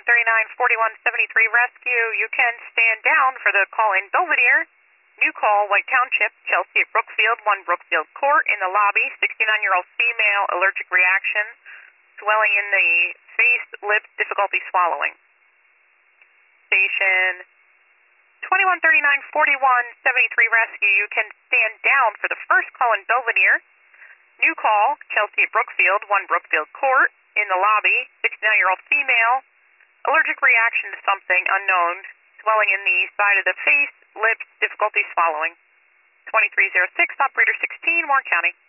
4173 rescue. You can stand down for the call in Belvedere. New call, White Township, Chelsea at Brookfield, 1 Brookfield Court. In the lobby, 69-year-old female, allergic reaction, swelling in the face, lips, difficulty swallowing. Station 2139-4173 rescue. You can stand down for the first call in Belvedere. New call, Chelsea at Brookfield, 1 Brookfield Court. In the lobby, 69-year-old female, allergic reaction to something unknown, swelling in the side of the face, lips, difficulty swallowing. 2306, operator 16, Warren County.